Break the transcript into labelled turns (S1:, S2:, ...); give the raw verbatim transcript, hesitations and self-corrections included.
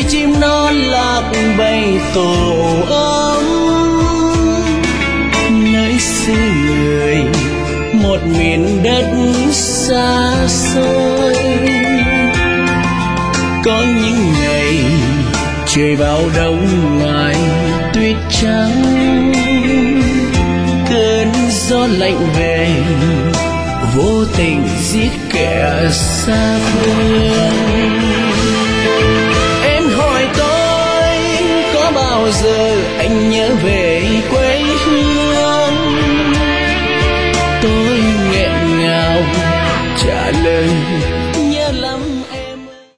S1: chim non lạc bay tổ ấm. Nơi xứ người một miền đất xa xôi, có những ngày trời vào đông ngoài tuyết trắng, cơn gió lạnh về vô tình giết kẻ xa phương. Em hỏi tôi có bao giờ anh nhớ về quê hương, tôi nghẹn ngào trả lời